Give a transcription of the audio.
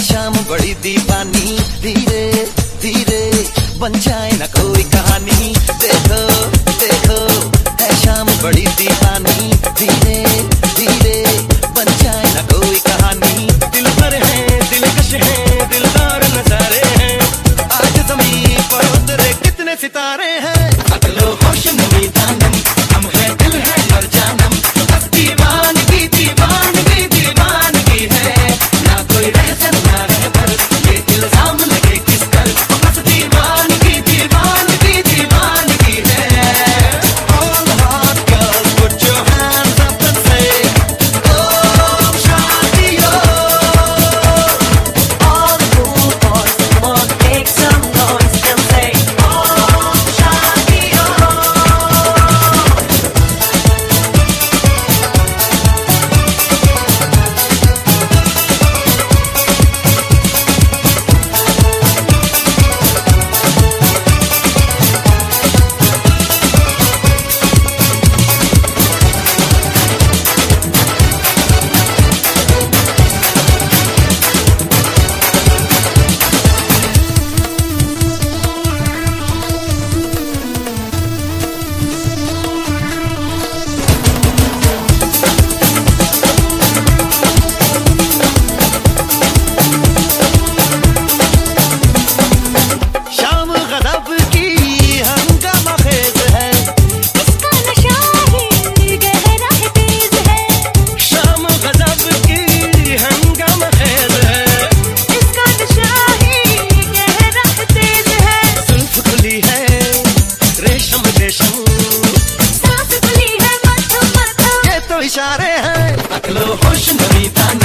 शाम बड़ी दीवानी, धीरे धीरे बन जाए ना कोई कहानी। देखो देखो है शाम बड़ी दीवानी, धीरे धीरे बन जाए ना कोई कहानी। दिल भर है, दिलकश है, दिलदार नजारे हैं, आज ज़मीन पर उतरे कितने सितारे हैं। अकलो होश नमी दानम, हम है दिल है और जानम, बस दीवानगी दीवानगी दीवानगी है। ना कोई रहसन ना रहबर, ये इल्जाम लगे किस पर, बस दीवानगी दीवानगी दीवानगी है। All the hot girls put your hands up and say Om Shanti Om। All the cool boys, come on, make some noise and say Om Shanti Om। शाम गज़ब की हंगामा खेज है, इसका नशा ही गहरा है, तेज है। शाम गज़ब की हंगामा खेज है, इसका नशा ही गहरा है, तेज है। जुल्फ खुली है रेशम रेशम, सांस खुली है मत मत, ये तो इशारे हैं। अकलो होश नमी दान